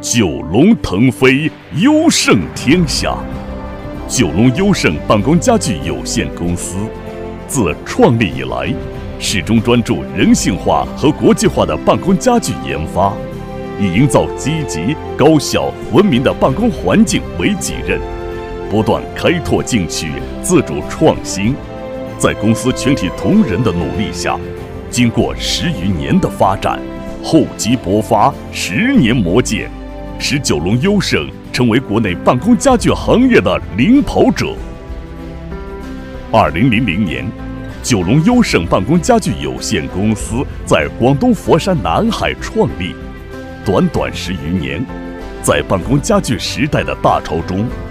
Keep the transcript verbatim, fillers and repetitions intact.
九龙腾飞，优胜天下。九龙优胜办公家具有限公司自创立以来，始终专注人性化和国际化的办公家具研发，以营造积极、高效、文明的办公环境为己任，不断开拓进取，自主创新。在公司全体同仁的努力下，经过十余年的发展，厚积薄发，十年磨剑，使九龙优胜成为国内办公家具行业的领跑者。二零零零年，九龙优胜办公家具有限公司在广东佛山南海创立，短短十余年，在办公家具时代的大潮中，